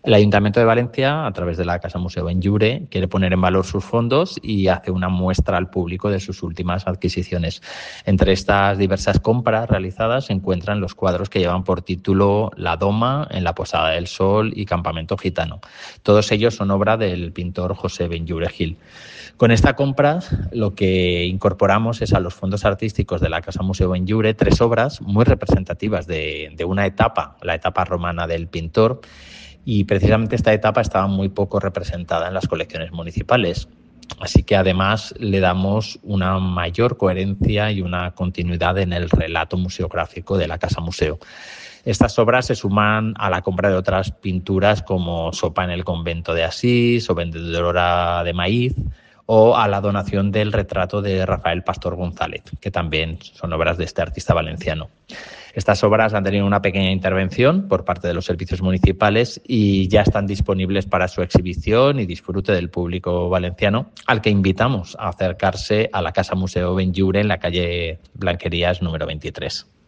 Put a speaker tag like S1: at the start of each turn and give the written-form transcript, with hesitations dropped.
S1: El Ayuntamiento de Valencia, a través de la Casa Museo Benlliure, quiere poner en valor sus fondos y hace una muestra al público de sus últimas adquisiciones. Entre estas diversas compras realizadas se encuentran los cuadros que llevan por título La Doma, En la Posada del Sol y Campamento Gitano. Todos ellos son obra del pintor José Benlliure Gil. Con esta compra lo que incorporamos es a los fondos artísticos de la Casa Museo Benlliure 3 obras muy representativas de una etapa, la etapa romana del pintor, y precisamente esta etapa estaba muy poco representada en las colecciones municipales. Así que además le damos una mayor coherencia y una continuidad en el relato museográfico de la Casa Museo. Estas obras se suman a la compra de otras pinturas como Sopa en el convento de Asís o Vendedora de maíz, o a la donación del retrato de Rafael Pastor González, que también son obras de este artista valenciano. Estas obras han tenido una pequeña intervención por parte de los servicios municipales y ya están disponibles para su exhibición y disfrute del público valenciano, al que invitamos a acercarse a la Casa Museo Benlliure en la calle Blanquerías número 23.